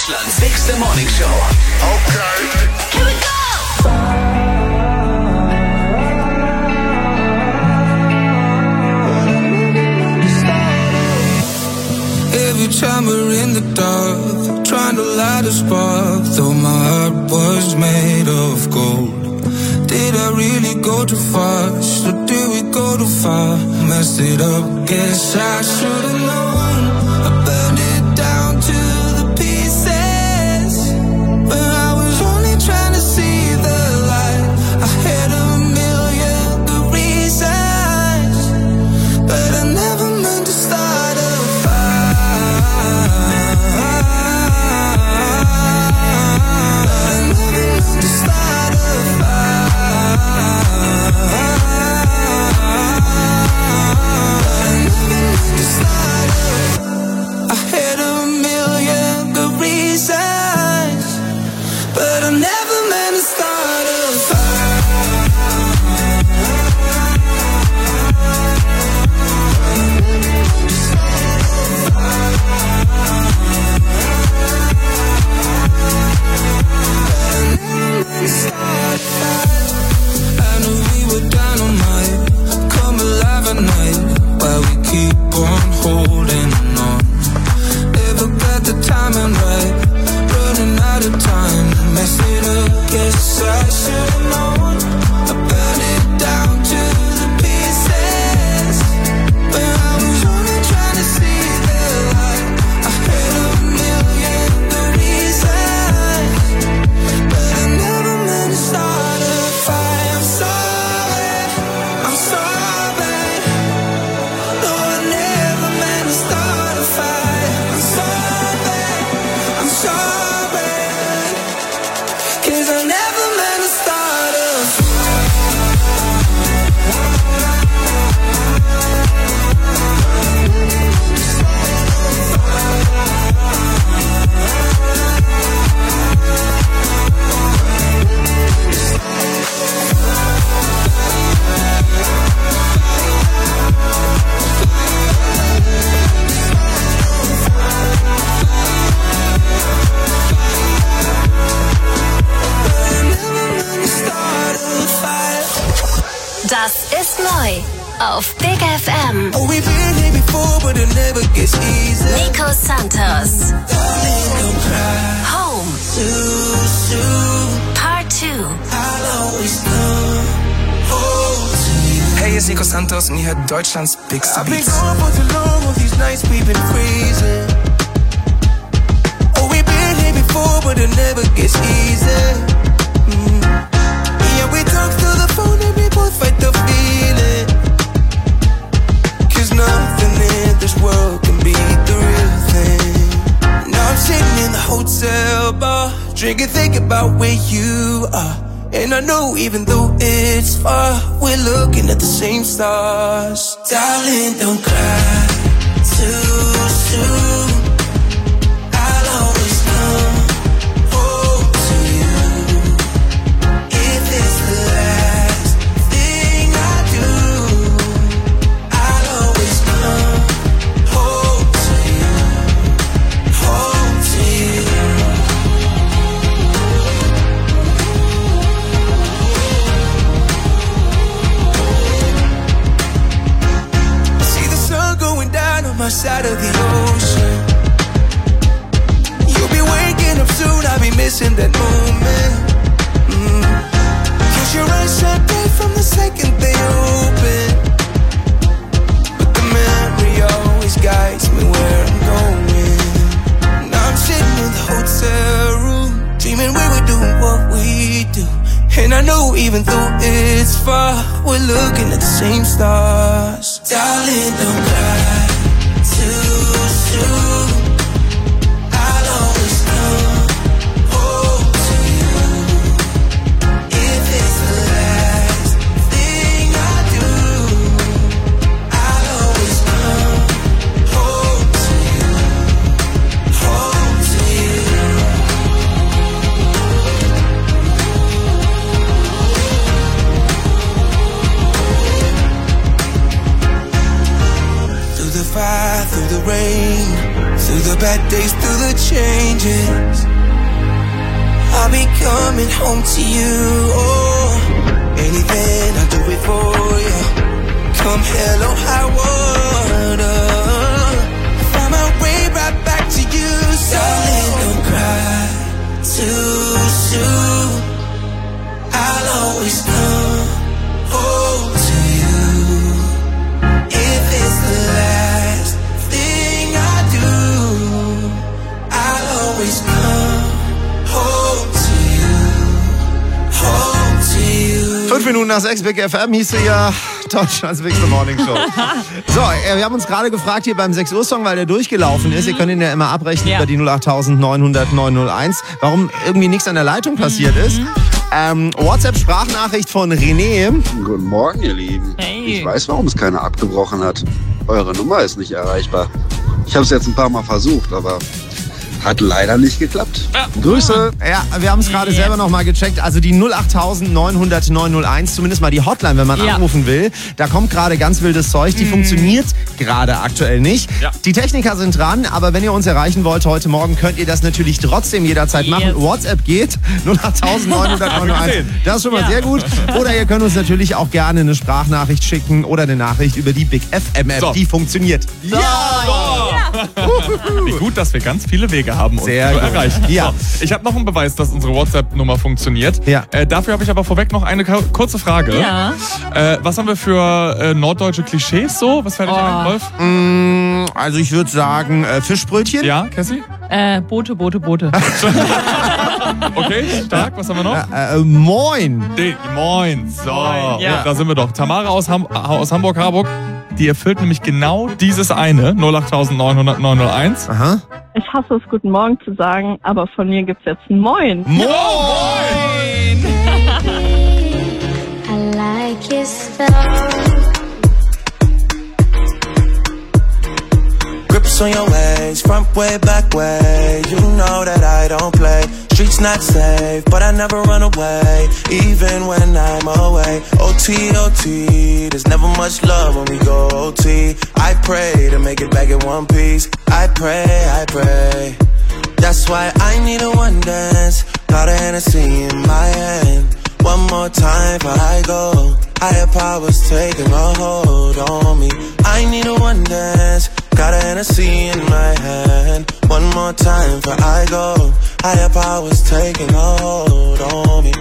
Deutschlands bigste Morningshow. Okay. Here we go. Every time we're in the dark, trying to light a spark, though my heart was made of gold. Did I really go too fast, or did we go too far? Messed it up, guess I should've known. I burned it down to the pieces, but I was only trying to see the light. I had a million good reasons, but I never meant to start a fire. I never meant to start a fire. I had a million good reasons, but I never meant to start a fire. I knew we were dynamite, come alive at night, while we keep on holding on. Never got the timing right, running out of time, messed it up, guess I should've known. I burned it down to the pieces, but I was only trying to see the light. I had a million good reasons, but I never meant to start a fire. I'm sorry, I'm sorry. No, I never meant to start a fire. I'm sorry, I'm sorry, 'cause I never meant to start a Das ist neu auf Big FM. Oh, we've been here before, but it never gets easy. Nico Santos. Darling, don't cry Home. too soon. Part 2. I'll always come home to you. Hey, hier ist Nico Santos und ihr hört Deutschlands Bigste I've been Beats. gone for too long, all these nights we've been freezing. Oh, we've been here before, but it never gets easy. Yeah, we talk through the phone and we both fight the feeling. 'Cause nothing in this world can beat the real thing. Now I'm sitting in the hotel bar, drinking, thinking about where you are. And I know even though it's far, we're looking at the same stars. Darling, don't cry too soon. I'll always come home to you. If it's the last thing I do, I'll always come home to you. Home to you. See the sun going down on my side of the ocean. You'll be waking up soon, I'll be missing that moment. 'Cause your eyes shine bright from the second they open. But the memory always guides me where I'm going. Now I'm sitting in the hotel room, dreaming we were doing what we do. And I know even though it's far, we're looking at the same stars. Darling, don't cry too soon. I'll always come home to you. If it's the last thing I do, I'll always come home to you. Home to you. Through the fire, through the rain, through the bad days, through the changes, I'll be coming home to you. Oh, anything I'll do it for you. Come hell or high water, find my way right back to you. Darling, don't cry too soon. I'll always come home to you. If it's the last thing I do, I'll always come home to you. Home to you. 5 Minuten nach 6, Big FM hieß sie ja Deutschlands Bigste Morning Show. So, wir haben uns gerade gefragt hier beim 6 Uhr Song, weil der durchgelaufen ist. Ihr könnt ihn ja immer abrechnen über die 08900 901, warum irgendwie nichts an der Leitung passiert ist. WhatsApp-Sprachnachricht von René. Guten Morgen, ihr Lieben. Hey. Ich weiß, warum es keiner abgebrochen hat. Eure Nummer ist nicht erreichbar. Ich habe es jetzt ein paar Mal versucht, aber hat leider nicht geklappt. Grüße. Ja, wir haben es gerade selber nochmal gecheckt. Also die 08900 900 901, zumindest mal die Hotline, wenn man anrufen will. Da kommt gerade ganz wildes Zeug. Die funktioniert gerade aktuell nicht. Ja. Die Techniker sind dran, aber wenn ihr uns erreichen wollt heute Morgen, könnt ihr das natürlich trotzdem jederzeit machen. WhatsApp geht. 08900 900 901. Das ist schon mal sehr gut. Oder ihr könnt uns natürlich auch gerne eine Sprachnachricht schicken oder eine Nachricht über die Big FM App. So. Die funktioniert. Wie gut, dass wir ganz viele Wege haben, uns Sehr zu gut. erreichen. Ja. So, ich habe noch einen Beweis, dass unsere WhatsApp-Nummer funktioniert. Ja. Dafür habe ich aber vorweg noch eine kurze Frage. Ja. Was haben wir für norddeutsche Klischees so? Was fällt euch ein, Wolf? Also ich würde sagen Fischbrötchen. Ja, Cassie? Bote. Okay, stark. Was haben wir noch? Moin. Moin. So, ja. da sind wir doch. Tamara aus Hamburg-Harburg, die erfüllt nämlich genau dieses eine. 08900 901. Aha. Ich hasse es, guten Morgen zu sagen, aber von mir gibt's jetzt ein Moin. Moin. I like your style. Grips on your ways, front way, back way. You know that I don't play. Streets not safe, but I never run away, even when I'm away. OT, OT, there's never much love when we go OT. I pray to make it back in one piece. I pray. That's why I need a one dance. Got a Hennessy in my hand. One more time before I go. Higher powers taking a hold on me. I need a one dance. Got a Hennessy in my hand. One more time before I go. Higher powers taking a hold on me.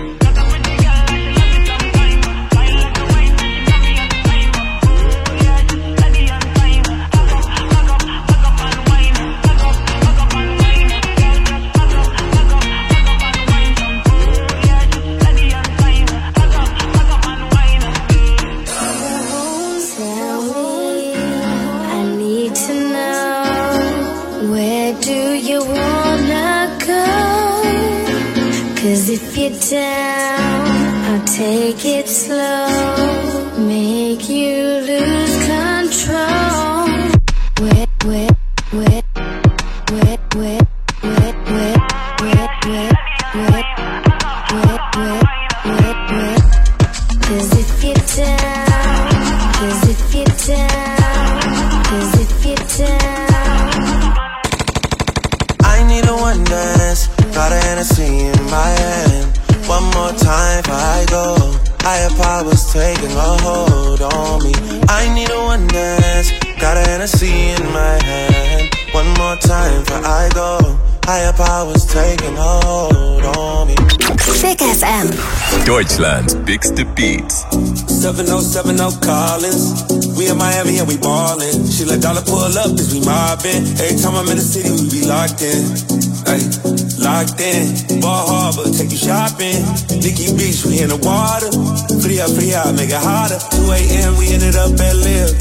If you're down, I'll take it slow, make you lose control. Wet, wet, wet, wet, wet, wet, wet, wet, wet, wet, wet, wet, wet, wet. 'Cause if you're down, 'cause if you're down, 'cause if you're down. I need a one dance. Got a Hennessy in my hand. One more time before I go. Higher powers taking a hold on me. I need a one dance. Got a Hennessy in my hand. One more time before I go. Higher powers taking a hold on me. Big FM. Deutschlands bigste Beats. 7070 Collins. We in Miami and we ballin'. She let dollar pull up as we mobbin'. Every time I'm in the city, we be locked in. Ay, locked in. Ball Harbor, take you shopping. Nikki Beach, we in the water. Free up, make it hotter. 2 a.m. we ended up at Live.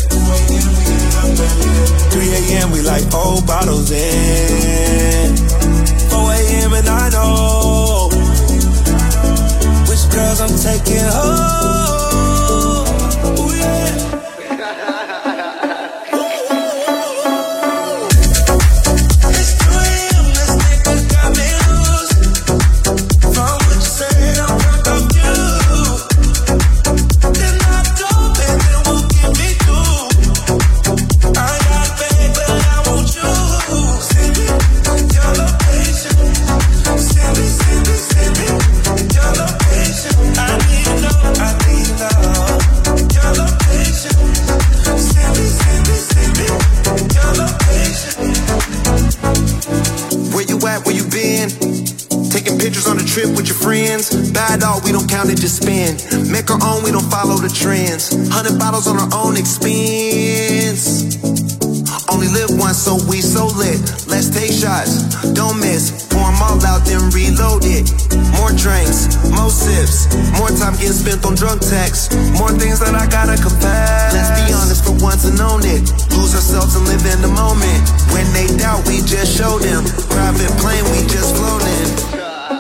3 a.m. we like 4 bottles in. 4 a.m. and I know which girls I'm taking home. Ooh, yeah. trip with your friends. Bad dog, we don't count it, just spend. Make our own, we don't follow the trends. 100 bottles on our own expense. Only live once, so we so lit. Let's take shots, don't miss. Pour them all out, then reload it. More drinks, more sips. More time getting spent on drunk texts. More things that I gotta confess. Let's be honest for once and own it. Lose ourselves and live in the moment. When they doubt, we just show them. Private plane, we just floating.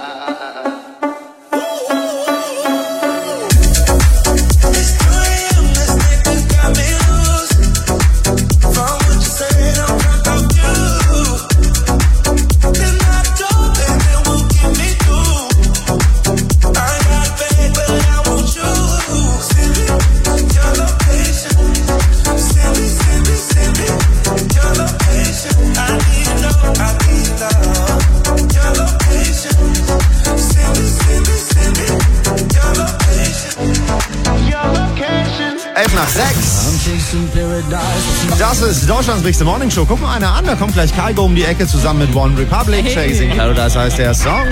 Nach 6. Das ist Deutschlands beste Morning Show. Guck mal einer an, da kommt gleich Kygo um die Ecke zusammen mit One Republic. Chasing Paradise heißt der Song.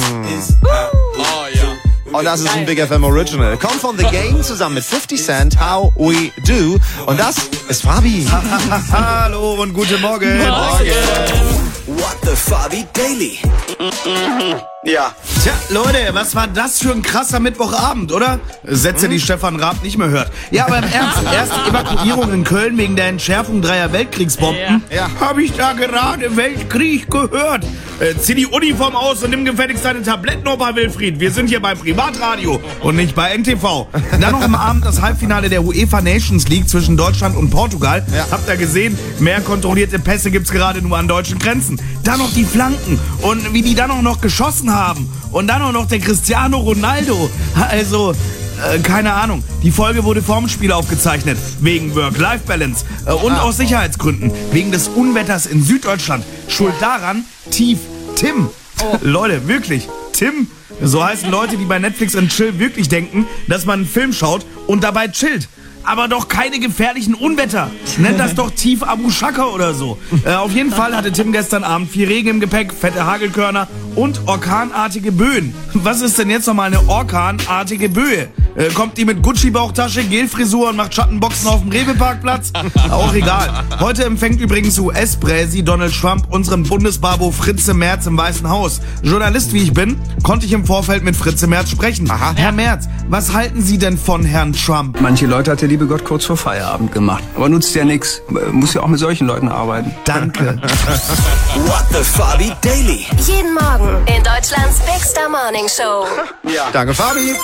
Und das ist ein Big FM Original. Kommt von The Game zusammen mit 50 Cent, How We Do. Und das ist Fabi. Hallo und guten Morgen. What the Fabi Daily. Ja. Tja, Leute, was war das für ein krasser Mittwochabend, oder? Sätze, die Stefan Raab nicht mehr hört. Ja, aber im Ernst, erste Evakuierung in Köln wegen der Entschärfung 3 Weltkriegsbomben. Ja. Hab ich da gerade Weltkrieg gehört? Zieh die Uniform aus und nimm gefälligst deine Tabletten, Opa Wilfried. Wir sind hier beim Privatradio und nicht bei NTV. Dann noch am Abend das Halbfinale der UEFA Nations League zwischen Deutschland und Portugal. Ja. Habt ihr gesehen, mehr kontrollierte Pässe gibt's gerade nur an deutschen Grenzen. Dann noch die Flanken und wie die dann auch noch geschossen haben. Und dann auch noch der Cristiano Ronaldo. Also, keine Ahnung. Die Folge wurde vorm Spiel aufgezeichnet. Wegen Work-Life-Balance. Und aus Sicherheitsgründen. Wegen des Unwetters in Süddeutschland. Schuld daran, Tim. Leute, wirklich. Tim. So heißen Leute, die bei Netflix und Chill wirklich denken, dass man einen Film schaut und dabei chillt. Aber doch keine gefährlichen Unwetter. Nennt das doch Tief Abu Shaka oder so. Auf jeden Fall hatte Tim gestern Abend viel Regen im Gepäck, fette Hagelkörner und orkanartige Böen. Was ist denn jetzt nochmal eine orkanartige Böe? Kommt die mit Gucci-Bauchtasche, Gelfrisur und macht Schattenboxen auf dem Rewe-Parkplatz? Auch egal. Heute empfängt übrigens US-Präsi Donald Trump unseren Bundesbabo Fritze Merz im Weißen Haus. Journalist wie ich bin, konnte ich im Vorfeld mit Fritze Merz sprechen. Aha. Herr Merz, was halten Sie denn von Herrn Trump? Manche Leute hat der liebe Gott kurz vor Feierabend gemacht. Aber nutzt ja nichts. Muss ja auch mit solchen Leuten arbeiten. Danke. What the Fabi Daily. Jeden Morgen in Deutschlands Big Star Morning Show. Ja. Danke, Fabi.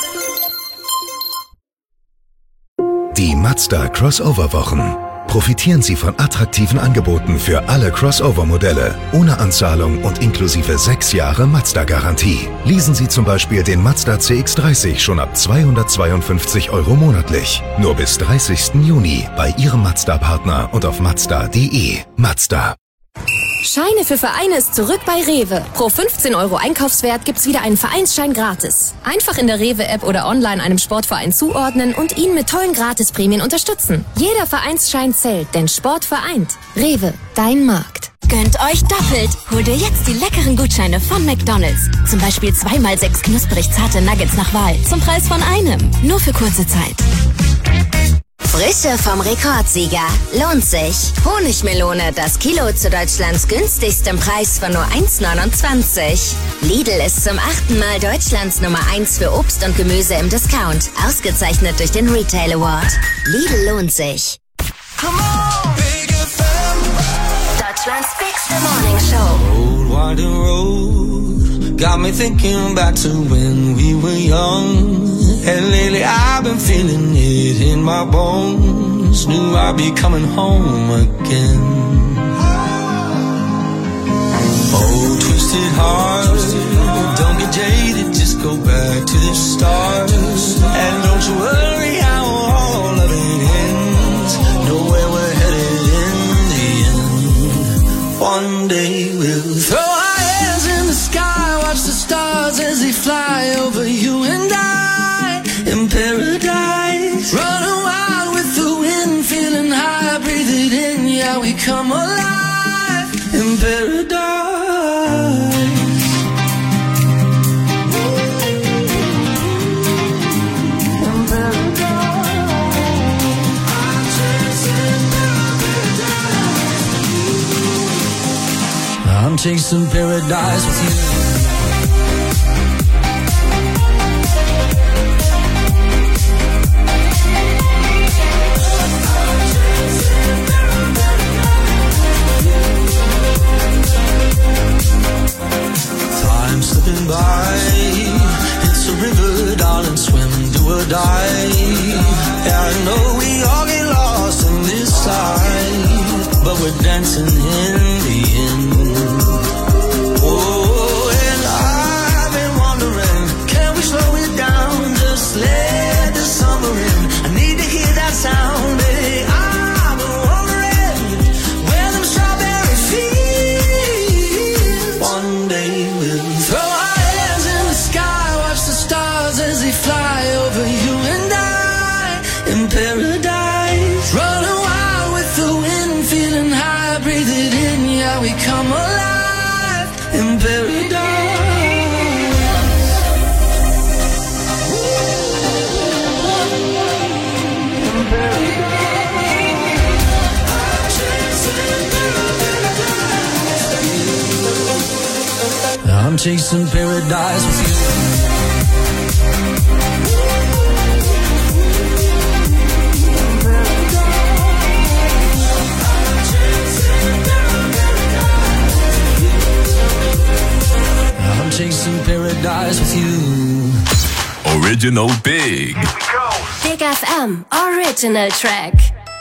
Die Mazda Crossover-Wochen. Profitieren Sie von attraktiven Angeboten für alle Crossover-Modelle, ohne Anzahlung und inklusive 6 Jahre Mazda-Garantie. Leasen Sie zum Beispiel den Mazda CX-30 schon ab 252 € monatlich. Nur bis 30. Juni bei Ihrem Mazda-Partner und auf Mazda.de. Mazda. Scheine für Vereine ist zurück bei Rewe. Pro 15 € Einkaufswert gibt's wieder einen Vereinsschein gratis. Einfach in der Rewe-App oder online einem Sportverein zuordnen und ihn mit tollen Gratisprämien unterstützen. Jeder Vereinsschein zählt, denn Sport vereint. Rewe, dein Markt. Gönnt euch doppelt. Hol dir jetzt die leckeren Gutscheine von McDonald's. Zum Beispiel 2x6 knusprig zarte Nuggets nach Wahl. Zum Preis von einem. Nur für kurze Zeit. Frische vom Rekordsieger. Lohnt sich. Honigmelone, das Kilo zu Deutschlands günstigstem Preis von nur 1,29. Lidl ist zum 8. Mal Deutschlands Nummer 1 für Obst und Gemüse im Discount. Ausgezeichnet durch den Retail Award. Lidl lohnt sich. Come on, Big FM. Deutschlands bigste Morning Show. Old winding road got me thinking back to when we were young. And lately I've been feeling it in my bones. Knew I'd be coming home again. Oh, twisted heart, don't get jaded, just go back to the start. And don't you worry how all of it ends. Know where we're headed in the end. One day we'll throw our hands in the sky, watch the stars as they fly over you and I. In paradise, running wild with the wind, feeling high, breathe it in, yeah, we come alive in paradise. chasing paradise with you. Time slipping by, it's a river, darling, swim, do or die. Yeah, I know we all get lost in this life, but we're dancing in the end. Oh, and I've been wondering, can we slow it down, just let the summer in. I need to hear that sound, baby. I've been wondering where them strawberries feel. One day we'll throw our hands in the sky, watch the stars as they fly over you and I in paradise. Running wild with the wind, feeling high, breathe it in, yeah, we come alive in paradise. I'm chasing paradise with you. I'm chasing paradise with you. Original Big. Big FM Original Track.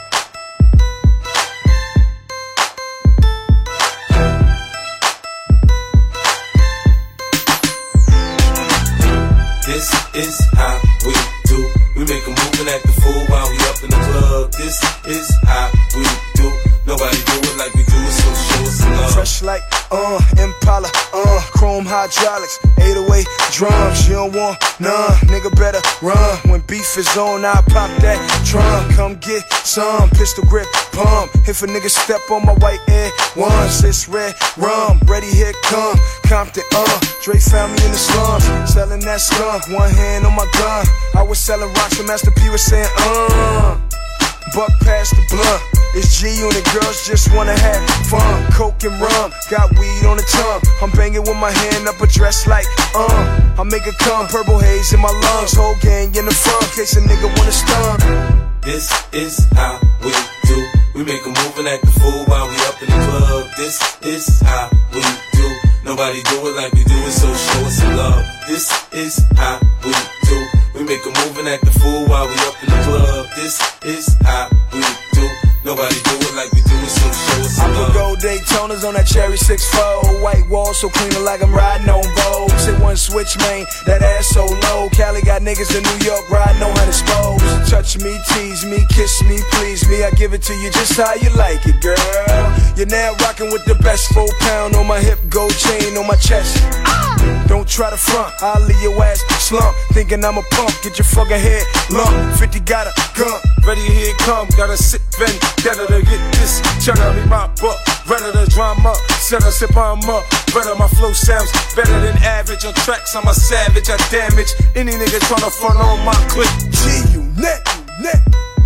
This is how we do. We make a move and act the fool while we up in the club. This is how we do. Nobody do it like we do it, so show us some love. Fresh like, Impala, chrome hydraulics, 808 drums. You don't want none, nigga better run. When beef is on, I pop that trunk. Come get some, pistol grip, pump. If a nigga step on my white Air Ones, it's red rum, ready, here come Compton, Dre found me in the slums, selling that skunk, one hand on my gun. I was selling rocks and Master P was saying, buck past the blunt. It's G-Unit, girls just wanna have fun. Coke and rum, got weed on the tongue. I'm banging with my hand up a dress like, I make it come, purple haze in my lungs. Whole gang in the front, case a nigga wanna stun. This is how we do. We make a move and act the fool while we up in the club. This is how we do. Nobody do it like we do it, so show us some love. This is how we do. We make a move and act the fool while we up in the club. This is how we do. Nobody do it like we do it, so show us some love. I put gold Daytonas on that cherry 6-4. White wall so clean like I'm riding on Vogue. Say one switch, man, that ass so low. Cali got niggas in New York riding on 100 spokes. Touch me, tease me, kiss me, please me. I give it to you just how you like it, girl. You're now rocking with the best 4 pound on my hip, gold chain on my chest. Don't try to front, I'll leave your ass slump. Thinking I'm a punk, get your fucking head lump. 50 got a gun, ready, here it come. Gotta sit, bend, better to get this. Cheddar me my butt, better the drama. Set a sip, I'm up. Better my flow sounds better than average. On tracks, I'm a savage, I damage any nigga tryna front on my clip. G-Unit, net.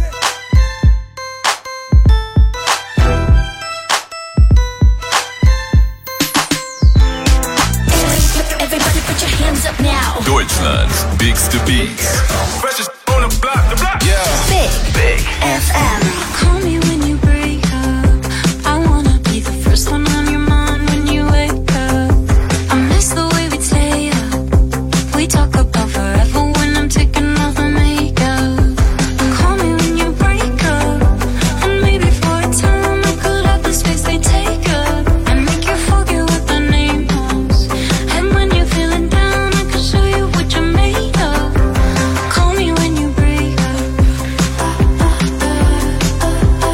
Everybody put your hands up now. Deutschland's biggste Beats. Freshest on the block, Yeah. Big FM. Call me when you break up. I wanna be the first one on your mind when you wake up. I miss the way we stay up. We talk about forever when I'm taking off my makeup. Call me when you break up. And maybe for a time I could have the space they take up and make you forget what the name was. And when you're feeling down, I can show you what you're made of. Call me when you break up.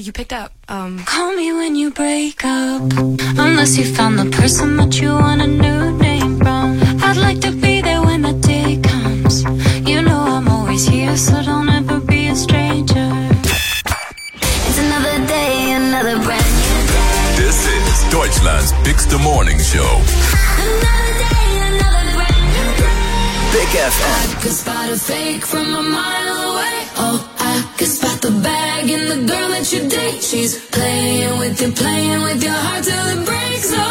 you picked up. Call me when you break up, unless you found the person that you want a new name from. I'd like to be there when the day comes. You know I'm always here, so don't ever be a stranger. It's another day, another brand new day. This is Deutschland's Bigste Morning Show. Another day, another brand new day. Big FM. I could spot a fake from a mile away. Oh, I could spot the bag in the girl that you date. She's playing with your heart till it breaks. Oh,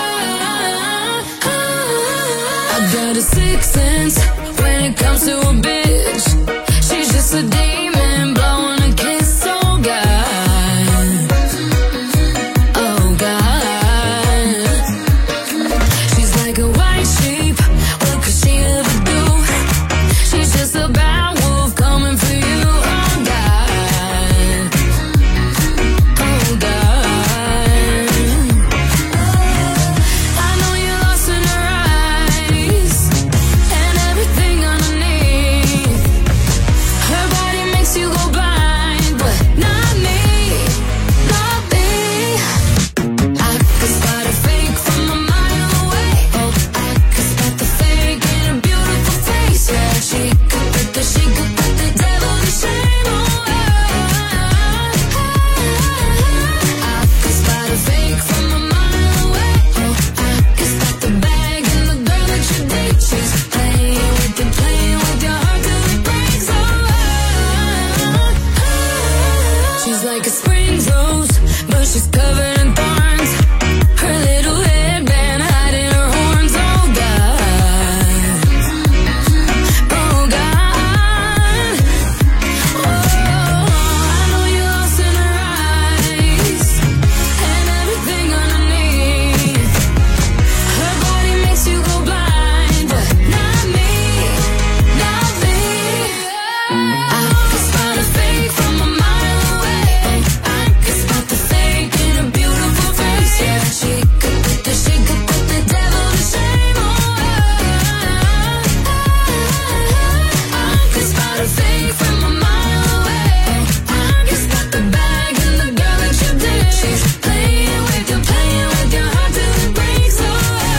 I got a sixth sense when it comes to a bitch. She's just a demon blowing a kiss. Oh God, oh God. She's like a white sheep. What could she ever do? She's just a bad wolf coming for you. Oh God, oh God. I know you're lost in her eyes and everything underneath. Her body makes you go blind, but not me, not me. I could spot a fake from a mile away. Oh, I could spot the fake in a beautiful face. Yeah, she could put the devil to shame. Oh, I could spot a fake from a mile away. Oh, I could spot the bag in the girl that you date. She's playing with your heart till it breaks. Oh, she's like a spring rose, but she's covered in thorns. Her little headband hiding her horns. Oh God, oh God. Oh, I know you're lost in her eyes and everything underneath. Her body makes you go blind, but not me, not me. I could spot a fake from a mile away. I could spot the fake in a beautiful face. Yeah, she could put the devil to shame. Oh, I could spot a fake from a mile away. I could spot the bag in the girl that you date. She's playing with your heart till it breaks. Oh,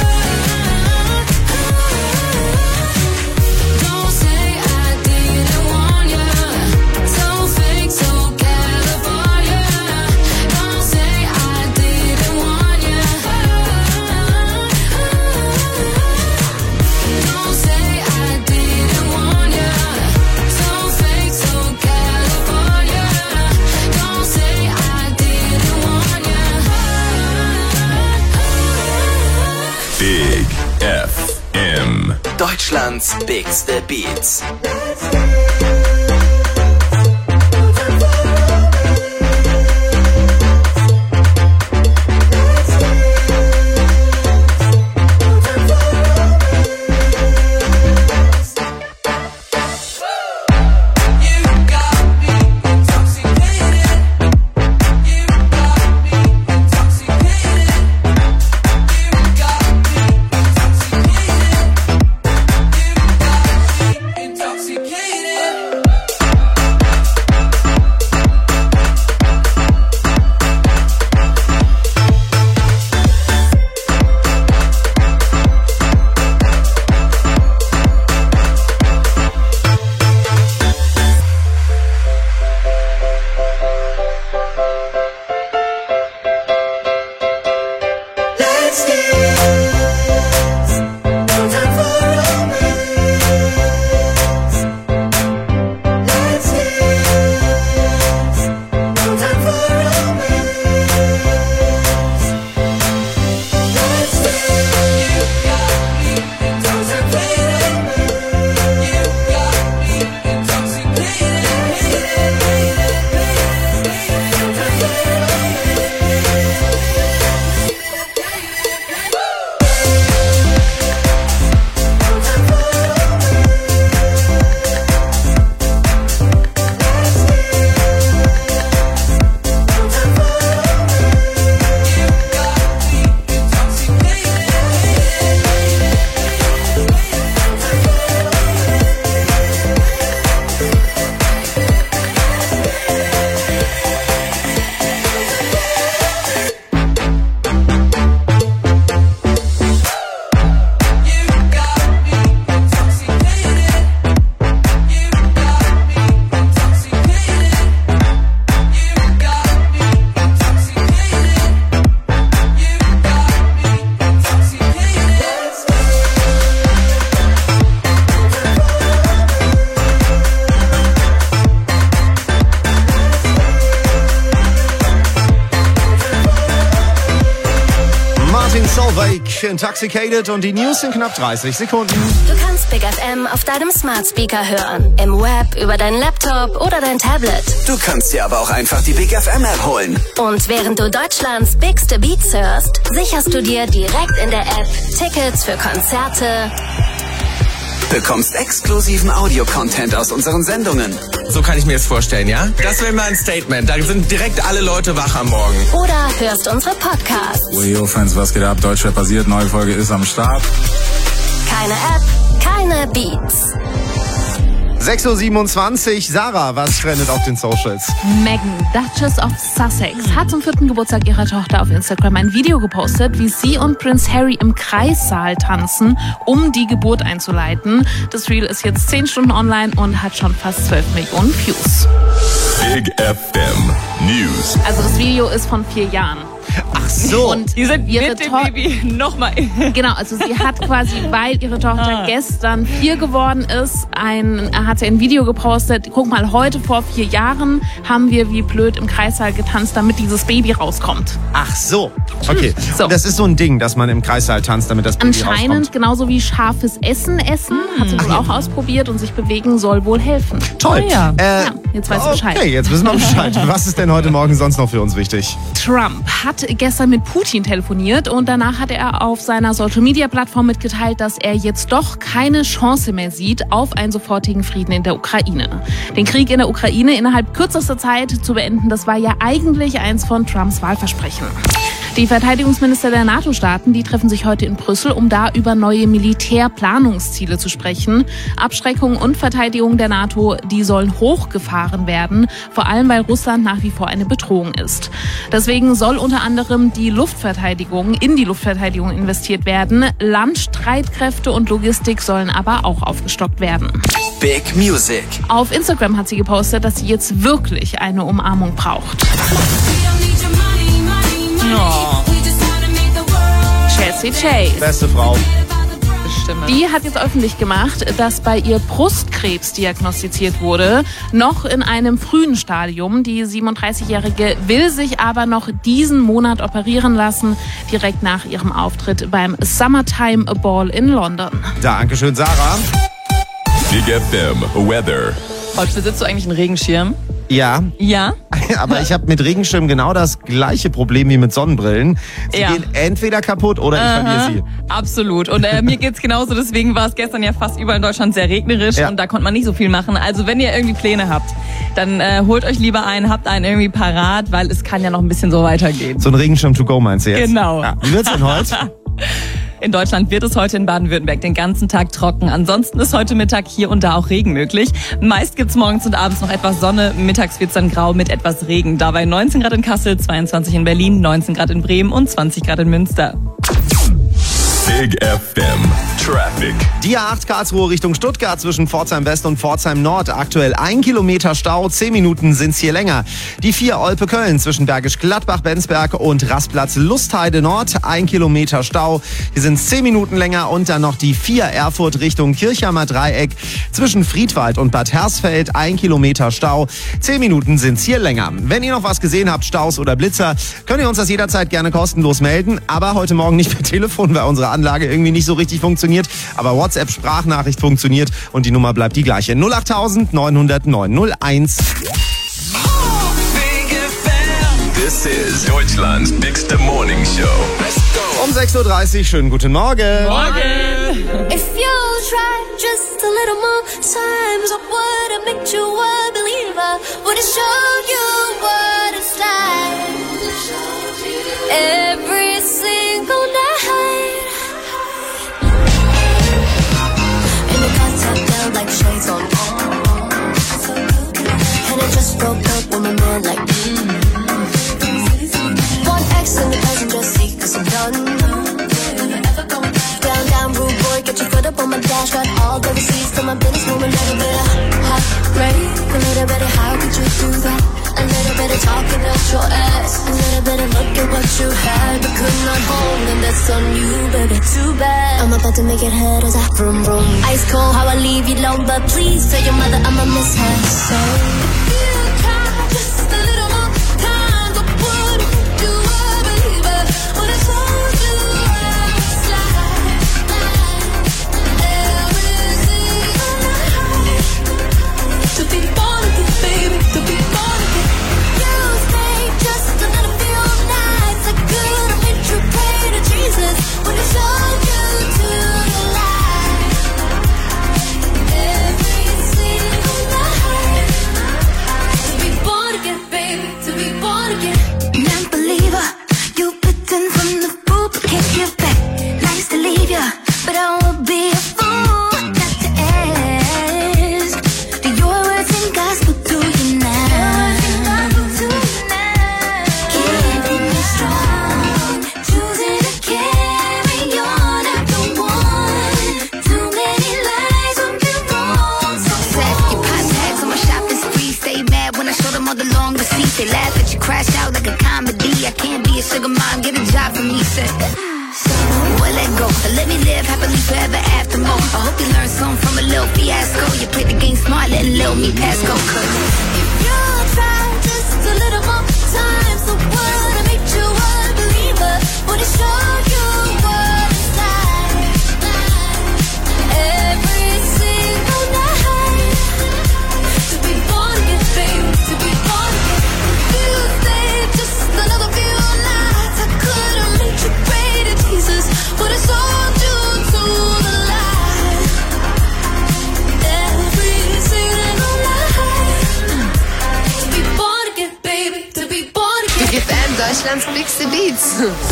don't say I didn't warn ya. So fake, so California. Don't say I didn't warn ya. Don't say I didn't warn ya. So fake, so California. Don't say I didn't warn ya. Big FM. Deutschlands bigste Beats. Intoxicated. Solveig, Intoxicated und die News in knapp 30 Sekunden. Du kannst Big FM auf deinem Smart Speaker hören, im Web, über deinen Laptop oder dein Tablet. Du kannst dir aber auch einfach die Big FM App holen. Und während du Deutschlands bigste Beats hörst, sicherst du dir direkt in der App Tickets für Konzerte, Bekommst exklusiven Audio-Content aus unseren Sendungen. So kann ich mir das vorstellen, ja? Das wäre mal ein Statement. Da sind direkt alle Leute wach am Morgen. oder hörst unsere Podcasts. Yo, Fans, was geht ab? Deutschrap passiert, neue Folge ist am Start. Keine App, keine Beats. 6.27 Uhr. Sarah, was trendet auf den Socials? Meghan, Duchess of Sussex, hat zum 4. Geburtstag ihrer Tochter auf Instagram ein Video gepostet, wie sie und Prinz Harry im Kreissaal tanzen, um die Geburt einzuleiten. Das Reel ist jetzt 10 Stunden online und hat schon fast 12 Millionen Views. Big FM News. Also das Video ist von 4 Jahren. Ach so. Und Die sind mit dem Baby nochmal. Genau, also sie hat quasi, weil ihre Tochter gestern 4 geworden ist, hat sie ein Video gepostet. Guck mal, heute vor 4 Jahren haben wir wie blöd im Kreissaal getanzt, damit dieses Baby rauskommt. Ach so. Okay. So. Und das ist so ein Ding, dass man im Kreissaal tanzt, damit das Baby Anscheinend, rauskommt. genauso wie scharfes Essen, hat sie wohl auch ausprobiert und sich bewegen soll wohl helfen. Toll. Oh ja. Jetzt weiß ich Bescheid. Okay, jetzt wissen wir Bescheid. Was ist denn heute Morgen sonst noch für uns wichtig? Trump hat gestern mit Putin telefoniert und danach hat er auf seiner Social-Media-Plattform mitgeteilt, dass er jetzt doch keine Chance mehr sieht auf einen sofortigen Frieden in der Ukraine. Den Krieg in der Ukraine innerhalb kürzester Zeit zu beenden, das war ja eigentlich eins von Trumps Wahlversprechen. Die Verteidigungsminister der NATO-Staaten, die treffen sich heute in Brüssel, um da über neue Militärplanungsziele zu sprechen. Abschreckung und Verteidigung der NATO, die sollen hochgefahren werden, vor allem weil Russland nach wie vor eine Bedrohung ist. Deswegen soll unter anderem in die Luftverteidigung investiert werden. Landstreitkräfte und Logistik sollen aber auch aufgestockt werden. Big Music. Auf Instagram hat sie gepostet, dass sie jetzt wirklich eine Umarmung braucht. Chelsea Chase. Beste Frau. Die hat jetzt öffentlich gemacht, dass bei ihr Brustkrebs diagnostiziert wurde, noch in einem frühen Stadium. Die 37-Jährige will sich aber noch diesen Monat operieren lassen, direkt nach ihrem Auftritt beim Summertime Ball in London. Dankeschön, Sarah. Big FM Weather. Heute besitzt du eigentlich einen Regenschirm? Ja. Ja? Aber ich habe mit Regenschirm genau das gleiche Problem wie mit Sonnenbrillen. Sie Ja. gehen entweder kaputt oder ich verliere sie. Absolut. Und mir geht's genauso. Deswegen war es gestern ja fast überall in Deutschland sehr regnerisch und da konnte man nicht so viel machen. Also wenn ihr irgendwie Pläne habt, dann holt euch lieber einen, habt einen irgendwie parat, weil es kann ja noch ein bisschen so weitergehen. So ein Regenschirm to go meinst du jetzt? Genau. Ja. Wie wird's denn heute? In Deutschland wird es heute in Baden-Württemberg den ganzen Tag trocken. Ansonsten ist heute Mittag hier und da auch Regen möglich. Meist gibt's morgens und abends noch etwas Sonne. Mittags wird's dann grau mit etwas Regen. Dabei 19 Grad in Kassel, 22 in Berlin, 19 Grad in Bremen und 20 Grad in Münster. Big FM Traffic. Die A8 Karlsruhe Richtung Stuttgart zwischen Pforzheim West und Pforzheim Nord. Aktuell 1 Kilometer Stau, 10 Minuten sind's hier länger. Die 4 Olpe Köln zwischen Bergisch Gladbach, Bensberg und Rastplatz Lustheide Nord. 1 Kilometer Stau, hier sind's 10 Minuten länger. Und dann noch die 4 Erfurt Richtung Kirchheimer Dreieck zwischen Friedwald und Bad Hersfeld. 1 Kilometer Stau, 10 Minuten sind's hier länger. Wenn ihr noch was gesehen habt, Staus oder Blitzer, könnt ihr uns das jederzeit gerne kostenlos melden. Aber heute Morgen nicht per Telefon, weil unsere Anlage irgendwie nicht so richtig funktioniert. Aber WhatsApp-Sprachnachricht funktioniert und die Nummer bleibt die gleiche. 08000 900 901. This is Deutschland's biggest morning show. Um 6.30 Uhr, schönen guten Morgen. If you try just a little more times, I would have made you a believer. Would have showed you what it's like. Every single night. And the cuts up down like shades on. And it just broke up on my man like One X in the passenger seat, cause I'm done. Down, rude boy, get your foot up on my dash. Got all the receipts for my business, moving a little bit of heartbreak. A little bit of how could you do that? A little bit of talking out your ass. A little bit of look at what you had, but could not hold. And that's on you, baby, too bad. I'm about to make it hurt as I vroom vroom. Ice cold, how I leave you alone, but please tell your mother I'ma miss her. So if you try just a little more time, I would you a believer. When I told you can't be a sugar mom, get a job for me, said. Well, let go, let me live happily forever after more. I hope you learn something from a little fiasco. You played the game smart, letting little me pass go. Cause if you'll try just a little more time, the world will make you a believer. Wanna show you what it's like. Every single night. To be born again, babe, to be born again. You saved just another few nights. I could've made you greater, Jesus. But it's all due to the light. Every single night. To be born again, baby, to be born again. Big FM, Deutschlands bigste Beats.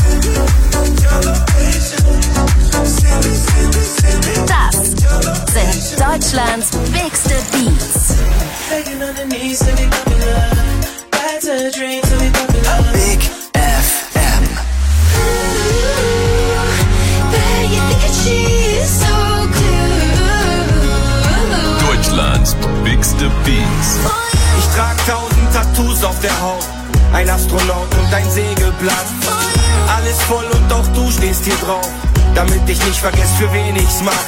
Das sind Deutschlands bigste Beats. Big FM. Deutschlands bigste Beats. Ich trag 1000 Tattoos auf der Haut, ein Astronaut und ein Sägeblatt. Alles voll und auch du stehst hier drauf, damit ich nicht vergess, für wen ich's mach.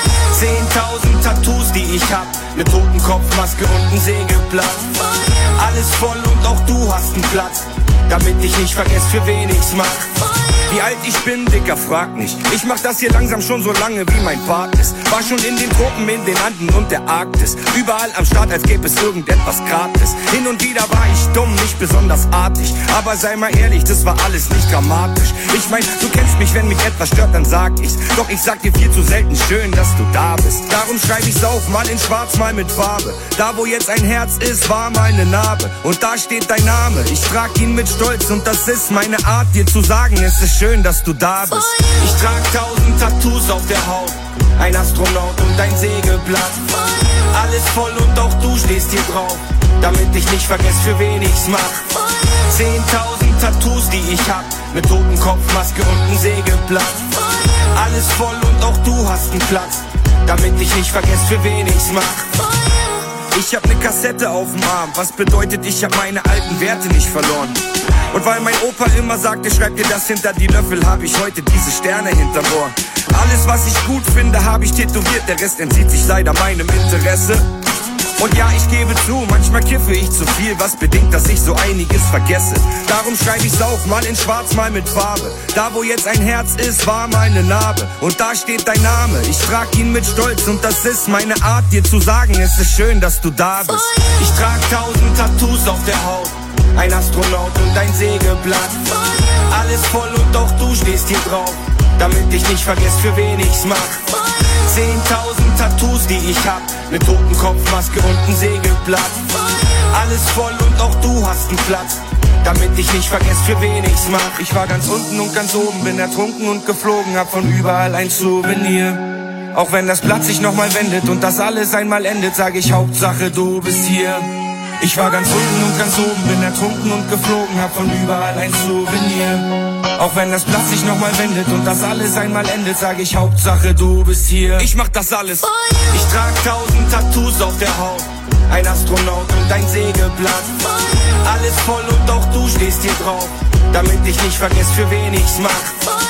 10.000 Tattoos, die ich hab, ne Totenkopfmaske und ein Sägeblatt. Alles voll und auch du hast einen Platz, damit ich nicht vergess, für wen ich's mach. Wie alt ich bin, Dicker, frag nicht. Ich mach das hier langsam schon so lange, wie mein Part ist. War schon in den Tropen, in den Anden und der Arktis. Überall am Start, als gäbe es irgendetwas gratis. Hin und wieder war ich dumm, nicht besonders artig. Aber sei mal ehrlich, das war alles nicht dramatisch. Ich mein, du kennst mich, wenn mich etwas stört, dann sag ich's. Doch ich sag dir viel zu selten, schön, dass du da bist. Darum schreib ich's auf, mal in schwarz, mal mit Farbe. Da wo jetzt ein Herz ist, war meine Narbe. Und da steht dein Name, ich trag ihn mit Stolz. Und das ist meine Art, dir zu sagen, es ist schön, dass du da bist. Ich trag 1000 Tattoos auf der Haut, ein Astronaut und ein Sägeblatt. Alles voll und auch du stehst hier drauf, damit ich nicht vergess, für wen ich's mach. 10.000 Tattoos, die ich hab, mit Totenkopfmaske und ein Sägeblatt. Alles voll und auch du hast einen Platz, damit ich nicht vergess, für wen ich's mach. Ich hab ne Kassette auf dem Arm, was bedeutet, ich hab meine alten Werte nicht verloren. Und weil mein Opa immer sagte, schreib dir das hinter die Löffel, hab ich heute diese Sterne hinterm Ohr. Alles, was ich gut finde, hab ich tätowiert, der Rest entzieht sich leider meinem Interesse. Und ja, ich gebe zu, manchmal kiffe ich zu viel, was bedingt, dass ich so einiges vergesse. Darum schreib ich's auf, mal in schwarz, mal mit Farbe. Da wo jetzt ein Herz ist, war meine Narbe. Und da steht dein Name, ich trag ihn mit Stolz. Und das ist meine Art, dir zu sagen, es ist schön, dass du da bist. Ich trag 1000 Tattoos auf der Haut, ein Astronaut und ein Sägeblatt. Alles voll und auch du stehst hier drauf, damit ich nicht vergess, für wen ich's mach. 10.000 Tattoos, die ich hab, ne Totenkopfmaske und ein Sägeblatt. Alles voll und auch du hast einen Platz, damit ich nicht vergess, für wen ich's mach. Ich war ganz unten und ganz oben, bin ertrunken und geflogen, hab von überall ein Souvenir. Auch wenn das Blatt sich nochmal wendet und das alles einmal endet, sag ich Hauptsache du bist hier. Ich war ganz unten und ganz oben, bin ertrunken und geflogen, hab von überall ein Souvenir. Auch wenn das Blatt sich nochmal wendet und das alles einmal endet, sag ich Hauptsache du bist hier. Ich mach das alles. Ich trag 1000 Tattoos auf der Haut, ein Astronaut und ein Sägeblatt. Alles voll und auch du stehst hier drauf, damit ich nicht vergess, für wen ich's mach.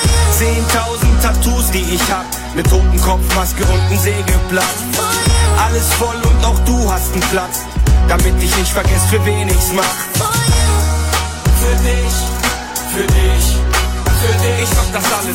10.000 Tattoos, die ich hab, mit Totenkopfmaske und ein Sägeblatt. Alles voll und auch du hast einen Platz, damit ich nicht vergess, für wen ich's mach. Für dich, für dich, für dich, ich mach das alles.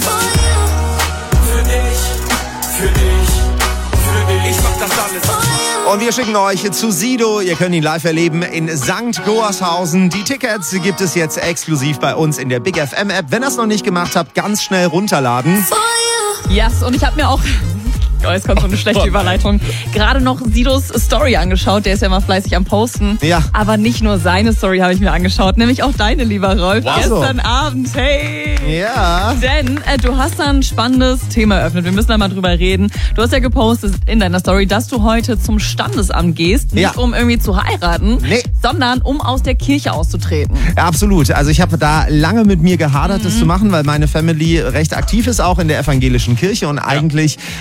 Für dich, für dich, für dich, ich mach das alles. Und wir schicken euch zu Sido. Ihr könnt ihn live erleben in St. Goarshausen. Die Tickets gibt es jetzt exklusiv bei uns in der Big FM App. Wenn ihr es noch nicht gemacht habt, ganz schnell runterladen. Yes, und ich habe mir auch... Oh, jetzt kommt so eine schlechte Überleitung. Gerade noch Sidos Story angeschaut. Der ist ja mal fleißig am Posten. Ja. Aber nicht nur seine Story habe ich mir angeschaut, nämlich auch deine, lieber Rolf. Wow. Gestern Abend, hey! Ja. Denn du hast da ein spannendes Thema eröffnet. Wir müssen da mal drüber reden. Du hast ja gepostet in deiner Story, dass du heute zum Standesamt gehst. Nicht um irgendwie zu heiraten, sondern um aus der Kirche auszutreten. Ja, absolut. Also ich habe da lange mit mir gehadert, das zu machen, weil meine Family recht aktiv ist, auch in der evangelischen Kirche. Und eigentlich wollte ich da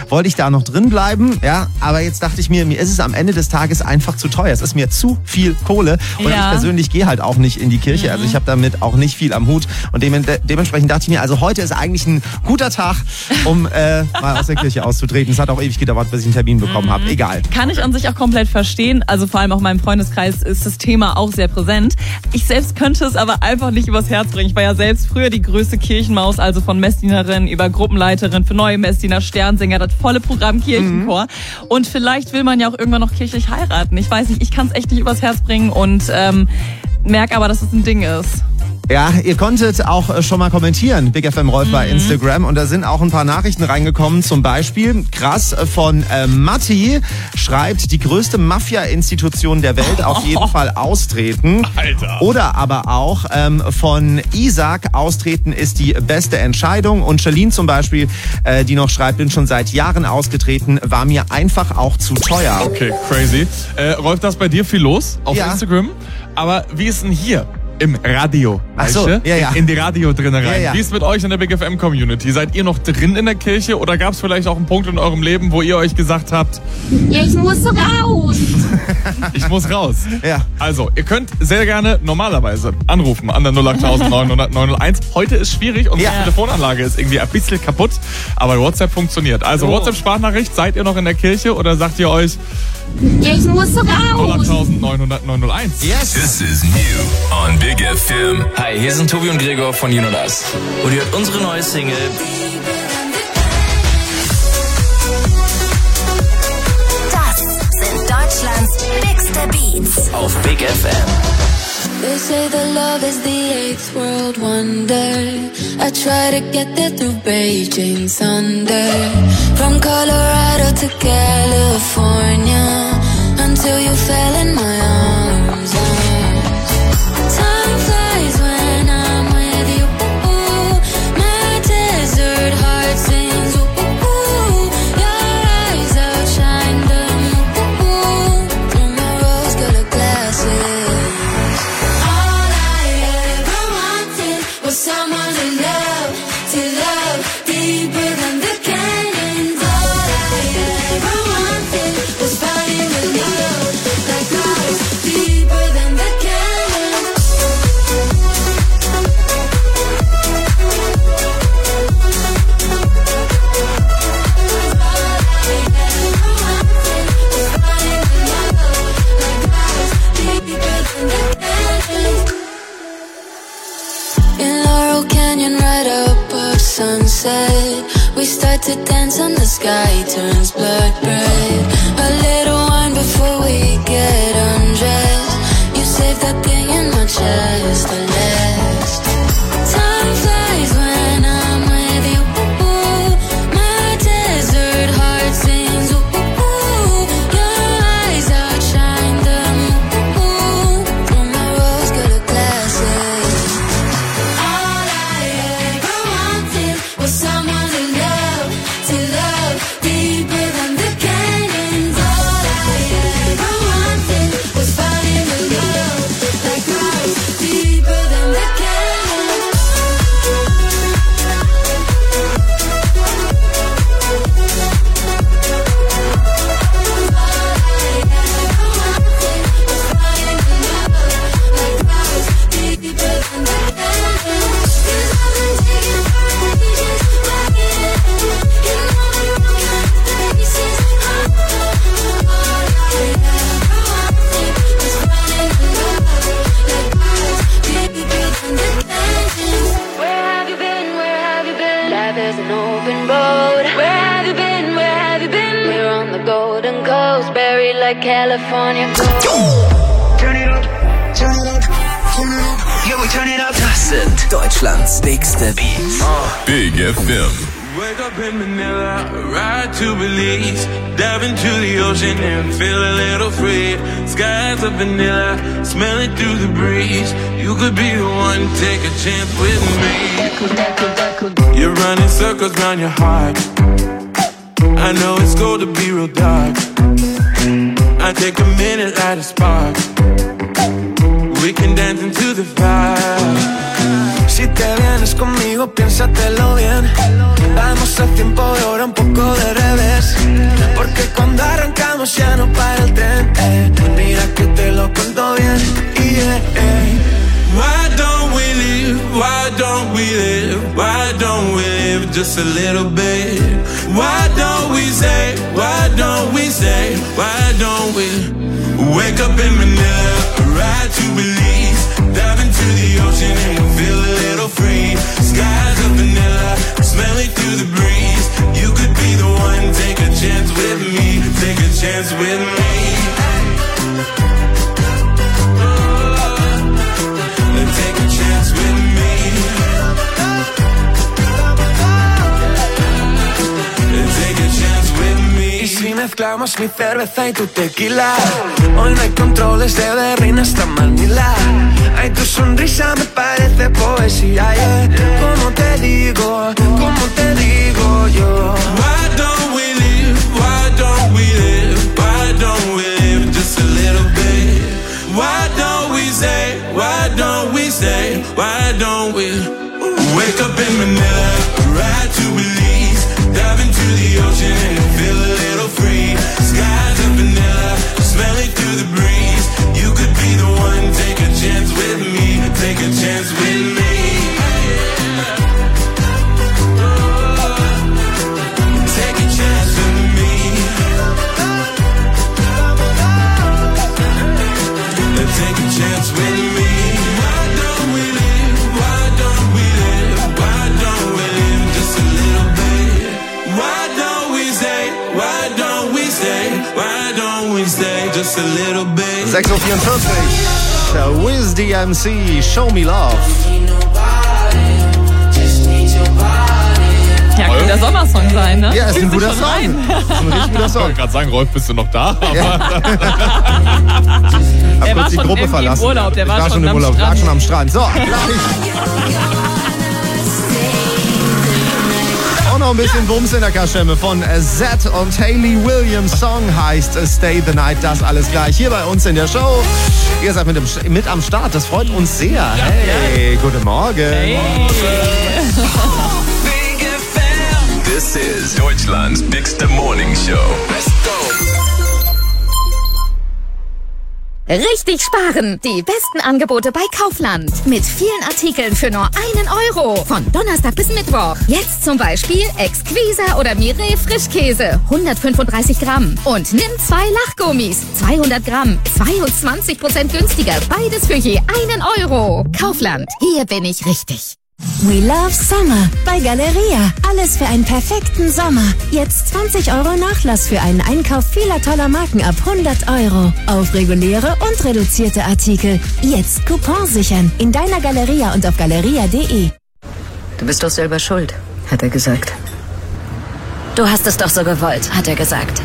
Jahr noch drin bleiben. Ja, aber jetzt dachte ich mir ist es am Ende des Tages einfach zu teuer. Es ist mir zu viel Kohle. Und ich persönlich gehe halt auch nicht in die Kirche. Also ich habe damit auch nicht viel am Hut. Und dementsprechend dachte ich mir, also heute ist eigentlich ein guter Tag, um mal aus der Kirche auszutreten. Es hat auch ewig gedauert, bis ich einen Termin bekommen habe. Egal. Kann ich an sich auch komplett verstehen. Also vor allem auch in meinem Freundeskreis ist das Thema auch sehr präsent. Ich selbst könnte es aber einfach nicht übers Herz bringen. Ich war ja selbst früher die größte Kirchenmaus, also von Messdienerin über Gruppenleiterin für neue Messdiener, Sternsinger, das volle Programm Kirchenchor. Und vielleicht will man ja auch irgendwann noch kirchlich heiraten. Ich weiß nicht, ich kann es echt nicht übers Herz bringen und merke aber, dass es ein Ding ist. Ja, ihr konntet auch schon mal kommentieren, Big FM Rolf bei Instagram, und da sind auch ein paar Nachrichten reingekommen, zum Beispiel, krass, von Matti schreibt, die größte Mafia-Institution der Welt auf jeden Fall austreten. Alter. Oder aber auch von Isaac, austreten ist die beste Entscheidung. Und Charlene zum Beispiel, die noch schreibt, bin schon seit Jahren ausgetreten, war mir einfach auch zu teuer. Okay, crazy. Rolf, da ist bei dir viel los auf Instagram, aber wie ist denn hier? Im Radio. Ach so, in die Radio drin rein. Ja, ja. Wie ist mit euch in der Big FM Community? Seid ihr noch drin in der Kirche oder gab es vielleicht auch einen Punkt in eurem Leben, wo ihr euch gesagt habt, ich muss raus. ich muss raus? Ja. Also, ihr könnt sehr gerne normalerweise anrufen an der 08000 900 901. Heute ist schwierig, unsere Telefonanlage ist irgendwie ein bisschen kaputt, aber WhatsApp funktioniert. Also WhatsApp-Sprachnachricht, seid ihr noch in der Kirche oder sagt ihr euch, ich muss raus. 08000 900 901? Yes. This is new on Big FM. Hi, hier sind Tobi und Gregor von You Know Das. Und ihr hört unsere neue Single. Das sind Deutschlands bigste Beats. Auf Big FM. They say that love is the eighth world wonder. I try to get there through Beijing Sunday. From Colorado to California, until you fell in my arms. Time flies when I'm with you. My desert heart sings. Your eyes outshine them through my rose-colored glasses. All I ever wanted was someone to love deeper than the canyons. All I ever wanted was finding a love like ours, deeper than the canyons. In Laurel Canyon, right above sunset, we start to dance and the sky turns blood red. A little wine before we get undressed. You save that thing in my chest, the last. Time flies when I'm with you. My desert heart sings. Your eyes outshine them through my rose-colored glasses. All I ever wanted was someone to love deeper than the canyons. All I ever wanted was finding a love like ours, deeper than the canyons. Where have you been? Where have you been? Life is an open boat. Where have you been? Where have you been? We're on the Golden Coast, buried like California gold. Turn it up, turn it up, turn it up. Yeah, we turn it up. Das sind Deutschlands bigste Beats. Big FM. Wake up in Manila, ride to Belize, dive into the ocean and feel a little free. Skies of vanilla, smell it through the breeze. You could be the one, take a chance with me. You're running circles round your heart. I know it's going to be real dark. I take a minute, light a spark. We can dance into the fire. Si te vienes conmigo, piénsatelo bien. Damos el tiempo de ahora un poco poco de revés, porque cuando arrancamos ya no para el tren. Mira que te lo cuento bien. Why don't we live? Why don't we live? Why don't we live just a little bit? Why don't we say? Why don't we say? Why don't we wake up in Manila, ride to Belize, dive into the ocean and we'll feel a little free. Skies of vanilla, smelling through the breeze. You could be the one, take a chance with me, take a chance with me. Take a chance with me. Take a chance with me. Y si mezclamos mi cerveza y tu tequila, hoy no hay controles de Berlín hasta Manila. Ay, tu sonrisa me parece poesía, yeah. ¿Cómo te digo yo? Why don't we live? Why don't we live? Why don't we live just a little bit? Why don't we say? Why don't we say? Why don't we wake up in Manila, ride to Belize, dive into the ocean and feel a little free. Skies of vanilla, smelling through the breeze. You could be the one, take a chance with me, take a chance with me. Take a chance with me. Take a chance with me. Why don't we live? Why don't we live? Why don't we live just a little bit? Why don't we say? Why don't we say? Why don't we stay just a little bit? 6:44 Wiz DMC, Show Me Love. Ja, könnte der Sommersong sein, ne? Ja, ist ein guter Song. Ist ein richtig guter Song. Ich wollte gerade sagen, Rolf, bist du noch da? Hab kurz die Gruppe verlassen. Im Urlaub. Der war schon im Urlaub, war schon am Strand. So, gleich. Auch noch ein bisschen Bums in der Kaschemme von Zed und Hayley Williams. Song heißt Stay the Night. Das alles gleich hier bei uns in der Show. Ihr seid mit am Start. Das freut uns sehr. Hey, guten Morgen. Hey. This is Deutschland's biggest morning show. Let's go. Richtig sparen! Die besten Angebote bei Kaufland. Mit vielen Artikeln für nur 1 Euro. Von Donnerstag bis Mittwoch. Jetzt zum Beispiel Exquisa oder Mireille Frischkäse. 135 Gramm. Und nimm 2 Lachgummis. 200 Gramm. 22% günstiger. Beides für je 1 Euro. Kaufland. Hier bin ich richtig. We love Summer bei Galeria. Alles für einen perfekten Sommer. Jetzt 20 Euro Nachlass für einen Einkauf vieler toller Marken ab 100 Euro. Auf reguläre und reduzierte Artikel. Jetzt Coupon sichern. In deiner Galeria und auf galeria.de. Du bist doch selber schuld, hat er gesagt. Du hast es doch so gewollt, hat er gesagt.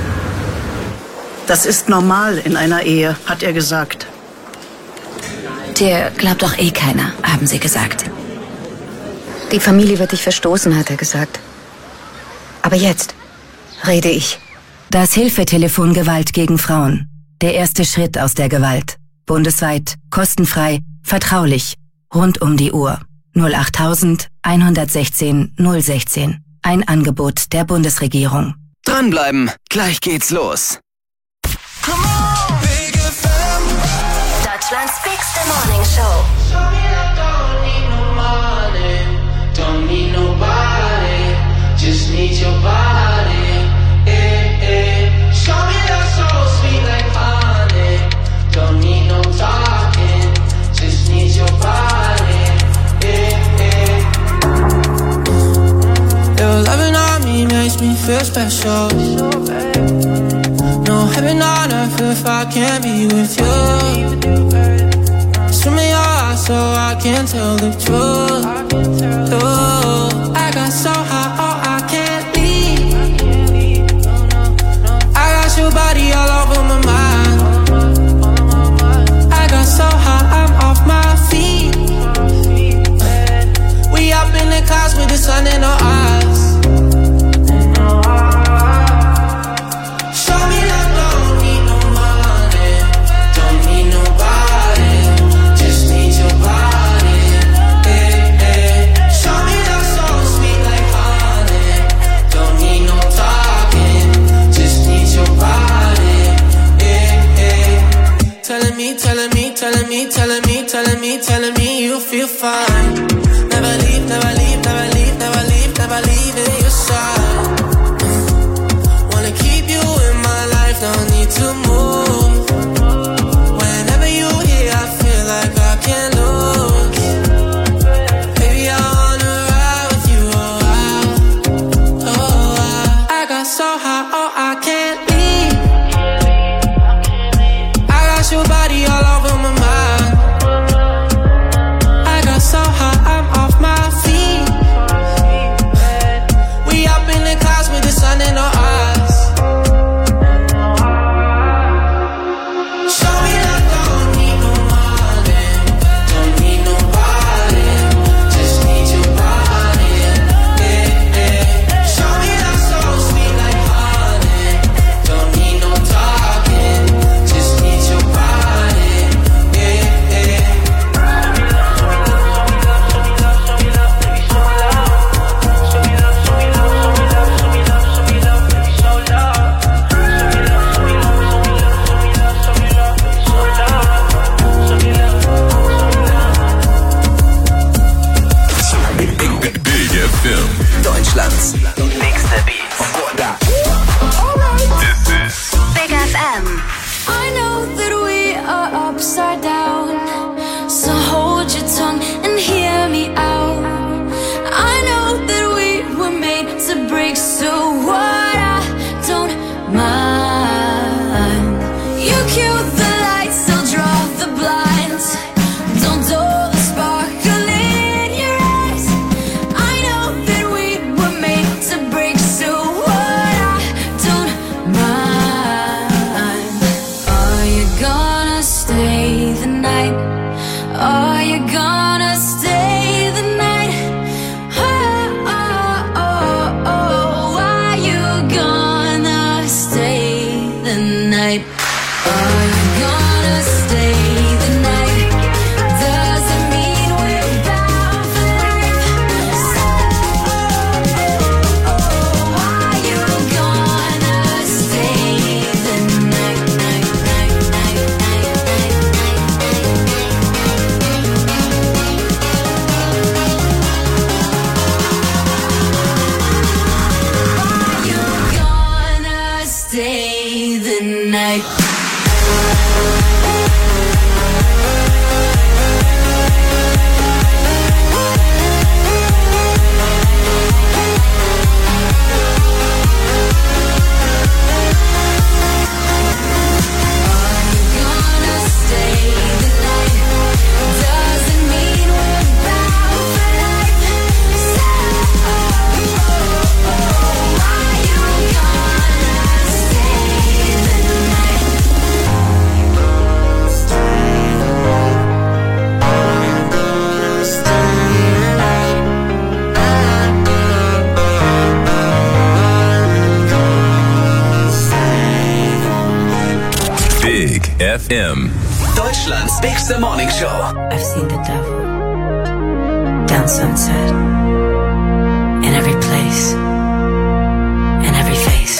Das ist normal in einer Ehe, hat er gesagt. Dir glaubt doch eh keiner, haben sie gesagt. Die Familie wird dich verstoßen, hat er gesagt. Aber jetzt rede ich. Das Hilfetelefon Gewalt gegen Frauen. Der erste Schritt aus der Gewalt. Bundesweit, kostenfrei, vertraulich, rund um die Uhr. 08000 116 016. Ein Angebot der Bundesregierung. Dranbleiben, gleich geht's los. Deutschlands biggste Morning Show. Don't need nobody, just need your body. Show me that soul sweet like honey. Don't need no talking, just need your body. Your loving on me makes me feel special. No heaven on earth if I can't be with you. Swim me your eyes so I can tell the truth. I got so high, oh I can't leave. I got your body all over my mind. I got so high, I'm off my feet. We up in the clouds with the sun in our eyes. Show me that don't need no money, don't need nobody, just need your body. Show me me, telling me, telling me, telling me you feel fine. Never leave, never leave, never leave, never leave, never leave in your side. Wanna keep you in my life, don't need to move. Whenever you here, I feel like I can't lose. Baby, I wanna ride with you, oh, I got so high, oh, I can't leave. I got your body all over my mind. I got so high, I'm off my feet. We up in the clouds with the sun in our eyes. Show me that don't need no money, don't need nobody, just need your body, yeah, yeah. Show me that so sweet like honey, don't need no talking, just need your body, yeah, yeah. Big FM. Deutschlands nächste Beats. This is Big FM. I know that we are upside down, so hold your tongue and hear me out. I know that we were made to break, so what, I don't mind. You cue the lights, I'll draw the blinds. Don't dull the sparkle in your eyes. I know that we were made to break, so what, I don't mind. Are you gonna stay the night? Are you gonna stay the night? Oh, oh, oh, oh. Are you gonna stay the night? Are you gonna stay the night? Doesn't mean we're bound for life. So, are you gonna stay the night, night, night, night, night, Are you gonna stay the night? Gonna stay the night. Doesn't mean we're bound for life. So, are you gonna stay the night? Big FM. Deutschlands bigste Morning Show. I've seen the devil down Sunset, in every place, in every face.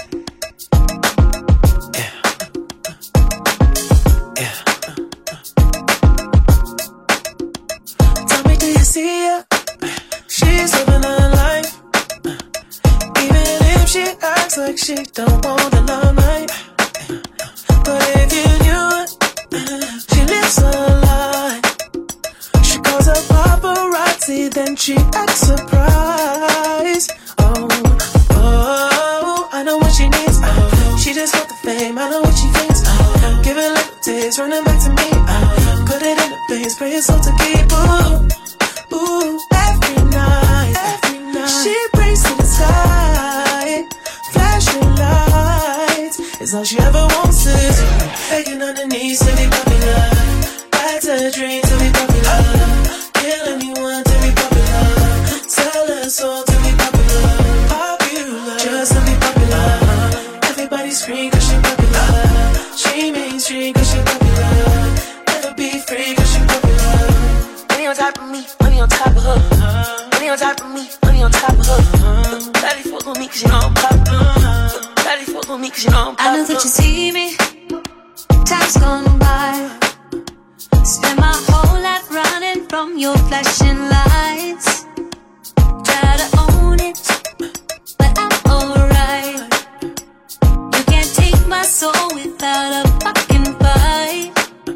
Tell me, do you see her? She's living her life. Even if she acts like she don't want the limelight. But if you knew it, she lives a lie. She calls her paparazzi, then she acts surprised. Oh, oh, I know what she needs. She just want the fame, I know what she thinks. Give it little taste, running back to me. Put it in the face, pray your soul to keep. Ooh, ooh, every night, she prays to the sky. Flashing lights is all she ever wants is begging on her knees to be popular. That's her dream to be popular. Kill anyone to be popular. Sell her soul to be popular. Popular, just to be popular. Everybody scream cause she popular. She mainstream cause she popular. Never be free cause she popular. Money on top of me, money on top of her. Money on top of me, money on top of her. Daddy fuck with me cause you know I'm popular. Daddy fuck with me cause you know I'm popular. I know that you see me, time's gone by. Spend my whole life running from your flashing lights. Try to own it, but I'm alright. You can't take my soul without a fucking fight.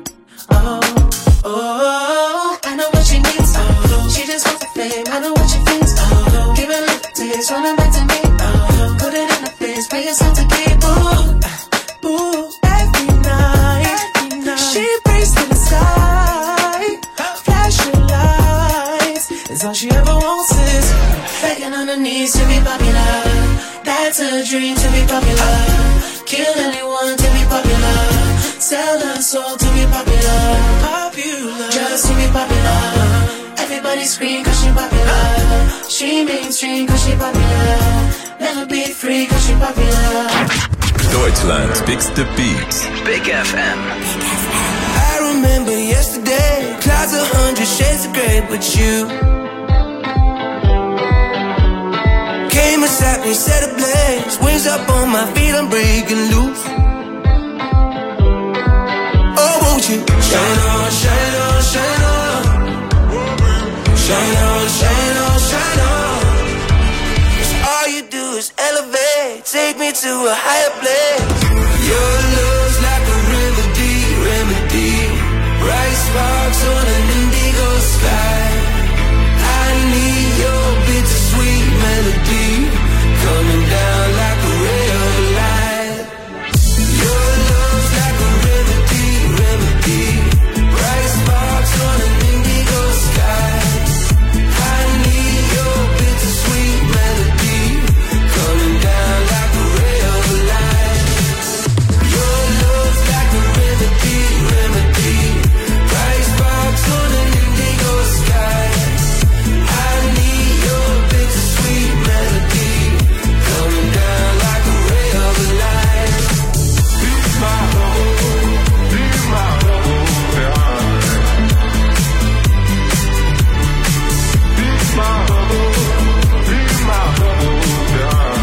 Oh, I know what she needs. Oh, she just wants the fame. I know what she thinks. Oh, give it a little taste, running back to me. Oh, put it in the face, pay yourself to keep. Ooh, ooh, every night, she prays to the sky. Flashing lights is all she ever wants is begging on her knees to be popular. That's her dream, to be popular. Kill anyone to be popular. Sell her soul to be popular. Popular, just to be popular. Everybody scream cause she popular. She mainstream cause she popular. Never be free cause she popular. Deutschlands bigste Beats. Big FM. I remember yesterday, clouds 100 shades of grey, but you came and sat me, set ablaze. Wings up on my feet, I'm breaking loose. Oh, won't you shine on, shine on, shine on. Shine on, shine on, shine on. 'Cause all you do is elevate, take me to a higher place. Your love's like a remedy, remedy. Bright sparks on an indigo sky. I need your bittersweet melody coming down like a ray of light. Your love's like a remedy, remedy. Bright sparks on an indigo sky. I need your bittersweet melody coming down like a ray of light. Your love's like a remedy, remedy. Bright sparks on an indigo sky. I need your bittersweet melody coming down like a ray of light. Be my hope, be my hope, yeah. Be my hope, be my hope, yeah.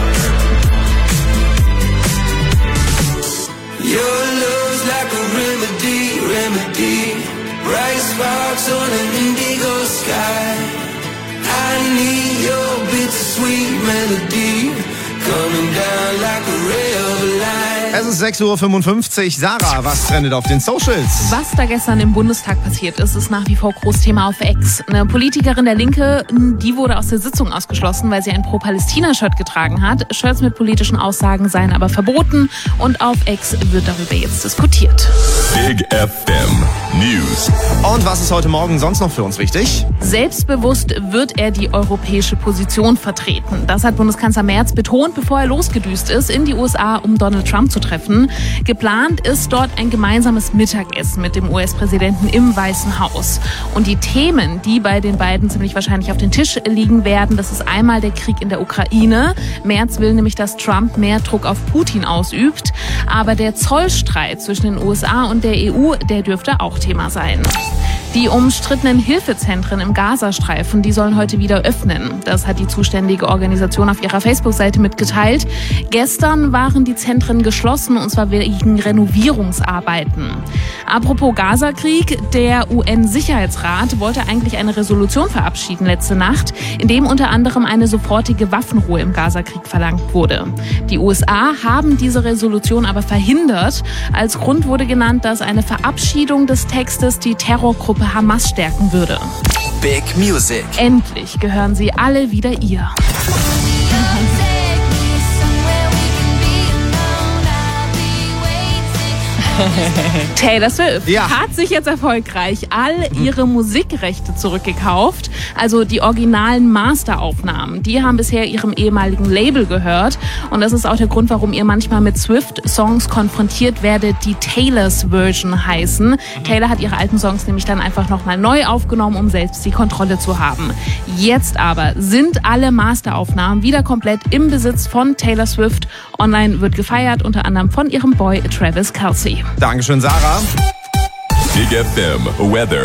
Your love's like a remedy, remedy. Bright sparks on an indigo sky. I need your bittersweet melody coming down like a ray of light. Es ist 6:55 Uhr. Sarah, was trendet auf den Socials? Was da gestern im Bundestag passiert ist, ist nach wie vor Großthema auf X. Eine Politikerin der Linke, die wurde aus der Sitzung ausgeschlossen, weil sie ein Pro-Palästina-Shirt getragen hat. Shirts mit politischen Aussagen seien aber verboten und auf X wird darüber jetzt diskutiert. Big FM News. Und was ist heute Morgen sonst noch für uns wichtig? Selbstbewusst wird er die europäische Position vertreten. Das hat Bundeskanzler Merz betont, bevor er losgedüst ist in die USA, um Donald Trump zu treffen. Geplant ist dort ein gemeinsames Mittagessen mit dem US-Präsidenten im Weißen Haus. Und die Themen, die bei den beiden ziemlich wahrscheinlich auf den Tisch liegen werden, das ist einmal der Krieg in der Ukraine. Merz will nämlich, dass Trump mehr Druck auf Putin ausübt. Aber der Zollstreit zwischen den USA und der EU, der dürfte auch Thema sein. Die umstrittenen Hilfezentren im Gazastreifen, die sollen heute wieder öffnen. Das hat die zuständige Organisation auf ihrer Facebook-Seite mitgeteilt. Gestern waren die Zentren geschlossen, und zwar wegen Renovierungsarbeiten. Apropos Gazakrieg, der UN-Sicherheitsrat wollte eigentlich eine Resolution verabschieden letzte Nacht, in dem unter anderem eine sofortige Waffenruhe im Gazakrieg verlangt wurde. Die USA haben diese Resolution aber verhindert. Als Grund wurde genannt, dass eine Verabschiedung des Textes die Terrorgruppe Hamas stärken würde. Big Music. Endlich gehören sie alle wieder ihr. Taylor Swift hat sich jetzt erfolgreich all ihre Musikrechte zurückgekauft. Also die originalen Masteraufnahmen, die haben bisher ihrem ehemaligen Label gehört. Und das ist auch der Grund, warum ihr manchmal mit Swift-Songs konfrontiert werdet, die Taylors Version heißen. Taylor hat ihre alten Songs nämlich dann einfach nochmal neu aufgenommen, um selbst die Kontrolle zu haben. Jetzt aber sind alle Masteraufnahmen wieder komplett im Besitz von Taylor Swift. Online wird gefeiert, unter anderem von ihrem Boy Travis Kelce. Dankeschön, Sarah. Big FM Weather.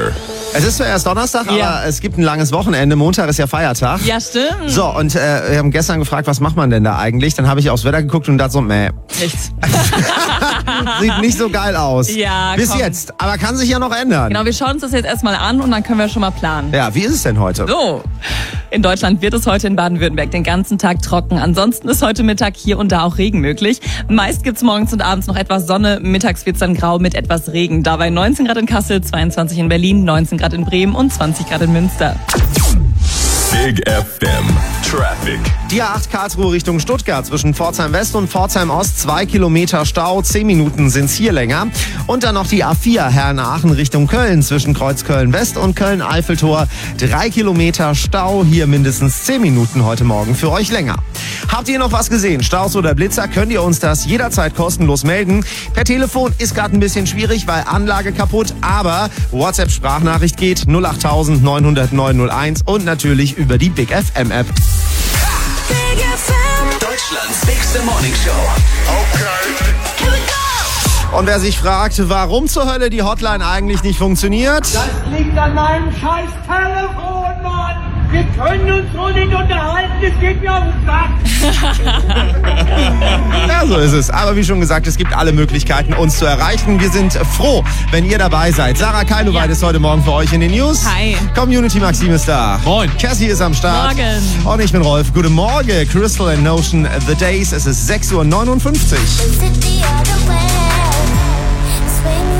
Es ist zwar erst Donnerstag, aber es gibt ein langes Wochenende. Montag ist ja Feiertag. Ja, stimmt. So, und wir haben gestern gefragt, was macht man denn da eigentlich? Dann habe ich aufs Wetter geguckt und dachte so, Nichts. Sieht nicht so geil aus. Ja, Bis jetzt. Aber kann sich ja noch ändern. Genau, wir schauen uns das jetzt erstmal an und dann können wir schon mal planen. Ja, wie ist es denn heute? So, in Deutschland wird es heute in Baden-Württemberg den ganzen Tag trocken. Ansonsten ist heute Mittag hier und da auch Regen möglich. Meist gibt's morgens und abends noch etwas Sonne. Mittags wird's dann grau mit etwas Regen. Dabei 19 Grad in Kassel, 22 in Berlin, 19 Grad in Bremen und 20 Grad in Münster. Big FM Traffic. Die A8 Karlsruhe Richtung Stuttgart zwischen Pforzheim West und Pforzheim Ost 2 Kilometer Stau, 10 Minuten sind's hier länger. Und dann noch die A4 Herne-Aachen Richtung Köln zwischen Kreuzköln West und Köln-Eiffeltor 3 Kilometer Stau, hier mindestens 10 Minuten heute Morgen für euch länger. Habt ihr noch was gesehen? Staus oder Blitzer? Könnt ihr uns das jederzeit kostenlos melden. Per Telefon ist gerade ein bisschen schwierig, weil Anlage kaputt, aber WhatsApp-Sprachnachricht geht 08000 900 901 und natürlich über die Big FM App. Big FM. Deutschlands bigste Morning Show. Okay. Here we go. Und wer sich fragt, warum zur Hölle die Hotline eigentlich nicht funktioniert? Das liegt an meinem scheiß Telefon, Mann. Wir können uns so nicht unterhalten, es geht mir auf den Sack. Ja, so ist es. Aber wie schon gesagt, es gibt alle Möglichkeiten, uns zu erreichen. Wir sind froh, wenn ihr dabei seid. Sarah Keiluweit ist heute Morgen für euch in den News. Hi. Community Maxim ist da. Moin. Cassie ist am Start. Morgen. Und ich bin Rolf. Guten Morgen. Crystal and Notion, The Days. Es ist 6:59 Uhr.